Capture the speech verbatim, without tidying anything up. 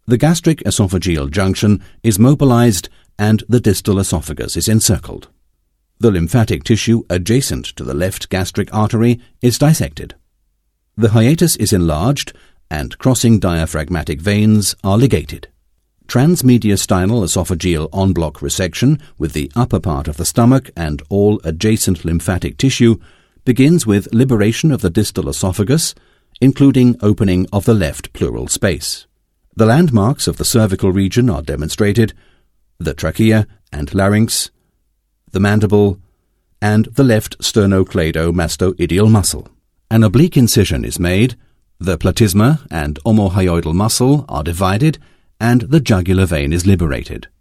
The gastric esophageal junction is mobilized and the distal esophagus is encircled. The lymphatic tissue adjacent to the left gastric artery is dissected. The hiatus is enlarged and crossing diaphragmatic veins are ligated. Transmediastinal esophageal en bloc resection with the upper part of the stomach and all adjacent lymphatic tissue begins with liberation of the distal esophagus, including opening of the left pleural space. The landmarks of the cervical region are demonstrated, the trachea and larynx, the mandible, and the left sternocleidomastoideal muscle. An oblique incision is made, the platysma and omohyoidal muscle are divided, and the jugular vein is liberated.